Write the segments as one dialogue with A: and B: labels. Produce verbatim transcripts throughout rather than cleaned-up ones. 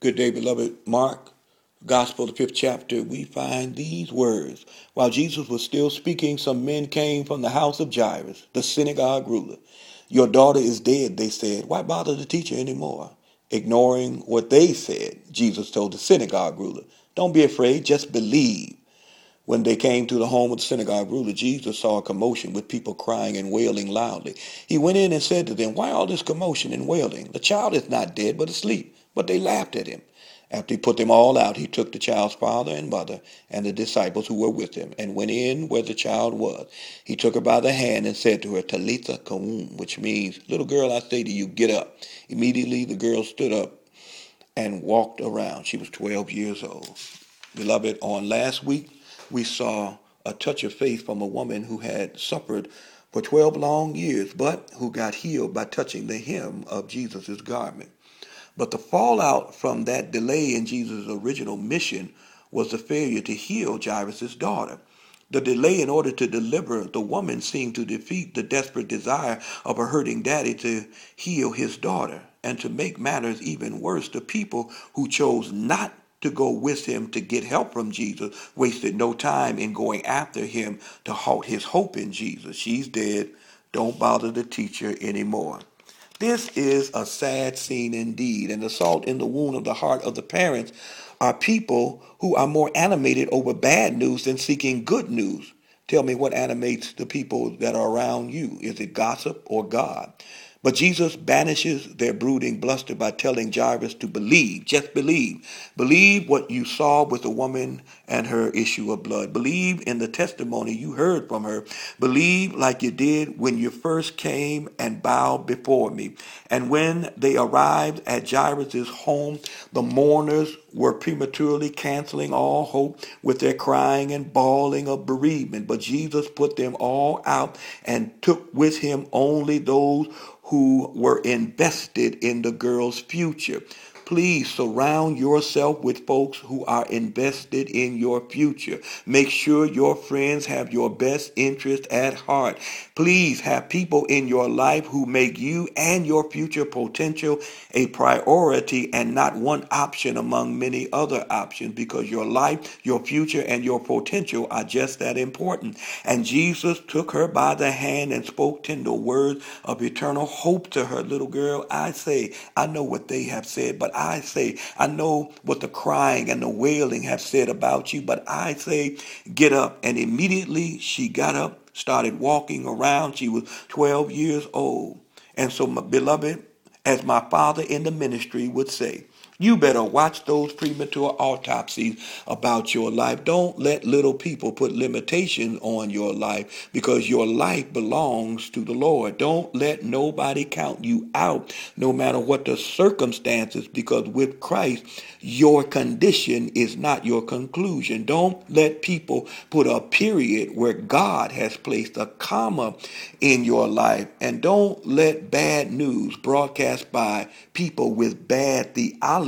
A: Good day, beloved. Mark, Gospel, the fifth chapter, we find these words. While Jesus was still speaking, some men came from the house of Jairus, the synagogue ruler. Your daughter is dead, they said. Why bother the teacher anymore? Ignoring what they said, Jesus told the synagogue ruler, don't be afraid, just believe. When they came to the home of the synagogue ruler, Jesus saw a commotion with people crying and wailing loudly. He went in and said to them, why all this commotion and wailing? The child is not dead, but asleep. But they laughed at him. After he put them all out, he took the child's father and mother and the disciples who were with him and went in where the child was. He took her by the hand and said to her, Talitha koum, which means, little girl, I say to you, get up. Immediately the girl stood up and walked around. She was twelve years old. Beloved, on last week, we saw a touch of faith from a woman who had suffered for twelve long years, but who got healed by touching the hem of Jesus' garment. But the fallout from that delay in Jesus' original mission was the failure to heal Jairus' daughter. The delay in order to deliver the woman seemed to defeat the desperate desire of a hurting daddy to heal his daughter. And to make matters even worse, the people who chose not to go with him to get help from Jesus wasted no time in going after him to halt his hope in Jesus. She's dead. Don't bother the teacher anymore. This is a sad scene indeed, and the salt in the wound of the heart of the parents are people who are more animated over bad news than seeking good news. Tell me what animates the people that are around you. Is it gossip or God? But Jesus banishes their brooding bluster by telling Jairus to believe, just believe. Believe what you saw with the woman and her issue of blood. Believe in the testimony you heard from her. Believe like you did when you first came and bowed before me. And when they arrived at Jairus' home, the mourners were prematurely canceling all hope with their crying and bawling of bereavement. But Jesus put them all out and took with him only those who were invested in the girl's future. Please surround yourself with folks who are invested in your future. Make sure your friends have your best interest at heart. Please have people in your life who make you and your future potential a priority and not one option among many other options, because your life, your future, and your potential are just that important. And Jesus took her by the hand and spoke tender words of eternal hope to her. Little girl, I say, I know what they have said, but I say, I know what the crying and the wailing have said about you, but I say, get up. And immediately she got up, started walking around. She was twelve years old. And so, my beloved, as my father in the ministry would say, you better watch those premature autopsies about your life. Don't let little people put limitations on your life, because your life belongs to the Lord. Don't let nobody count you out, no matter what the circumstances, because with Christ, your condition is not your conclusion. Don't let people put a period where God has placed a comma in your life. And don't let bad news broadcast by people with bad theology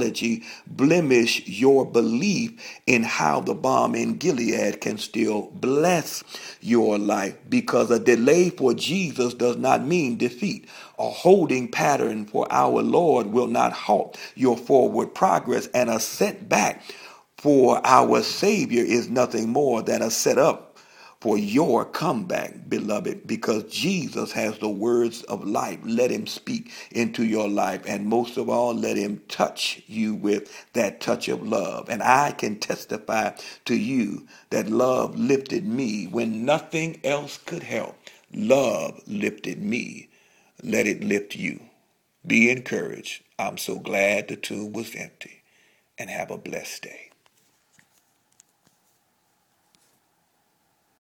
A: blemish your belief in how the balm in Gilead can still bless your life, because a delay for Jesus does not mean defeat. A holding pattern for our Lord will not halt your forward progress, and a setback for our Savior is nothing more than a setup for your comeback, beloved, because Jesus has the words of life. Let him speak into your life, and most of all, let him touch you with that touch of love. And I can testify to you that love lifted me when nothing else could help. Love lifted me. Let it lift you. Be encouraged. I'm so glad the tomb was empty, and have a blessed day.